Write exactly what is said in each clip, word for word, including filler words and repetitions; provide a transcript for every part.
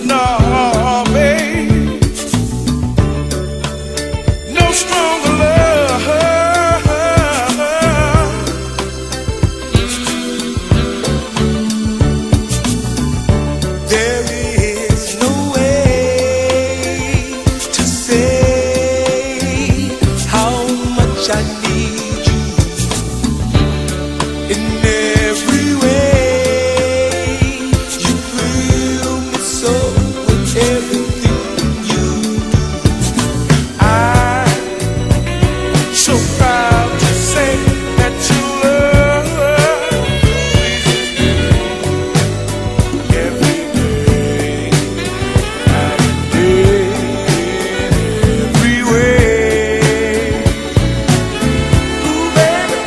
No, babe, no stronger love. There is no way to say how much I need you in every way. You thrill me so with everything you do. I'm so proud to say that you love every day, night and day, every way. Ooh, baby,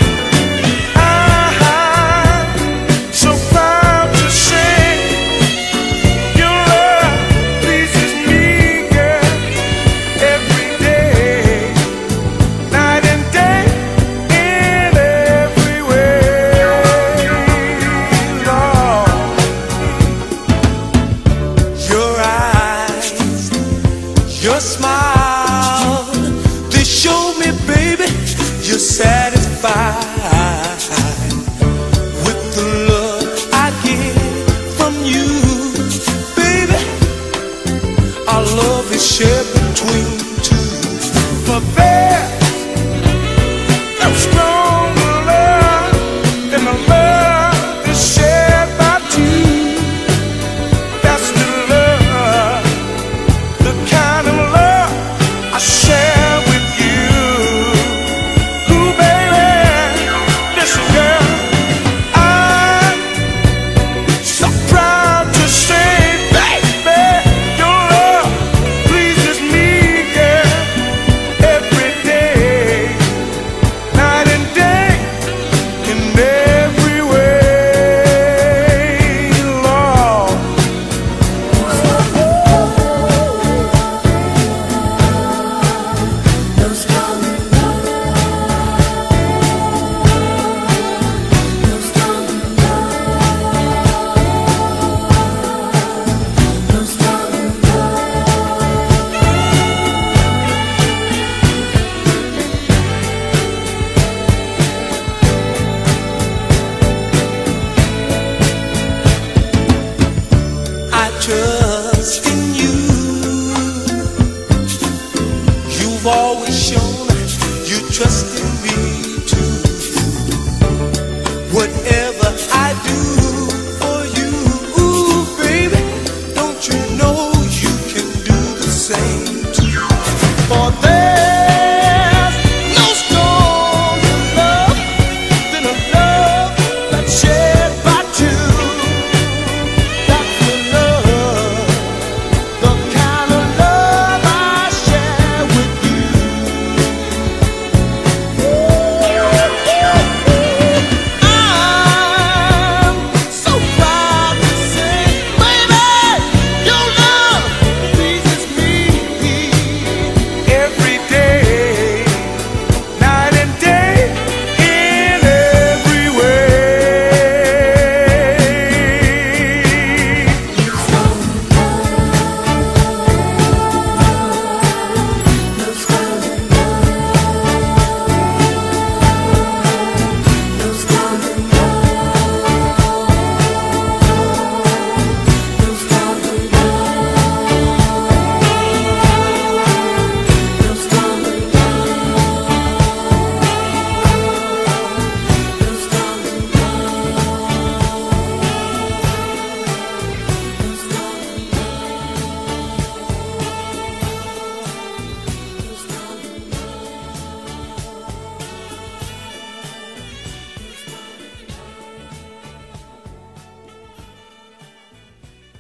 I'm so proud to say your love pleases me, girl, every day, night and day, in every way, Lord. Your eyes, your smile, they show me, baby, you're satisfied with the love I get from you, baby. Our love is shared between two, but there's no stronger love than the love that's shared by two. That's the love, the kind of love I share with you. Ooh, baby, listen, girl, I'm so proud to say, baby, your love pleases me, girl, every day, night and day, in every way, Lord. I trust in you. You've always shown you trust in me.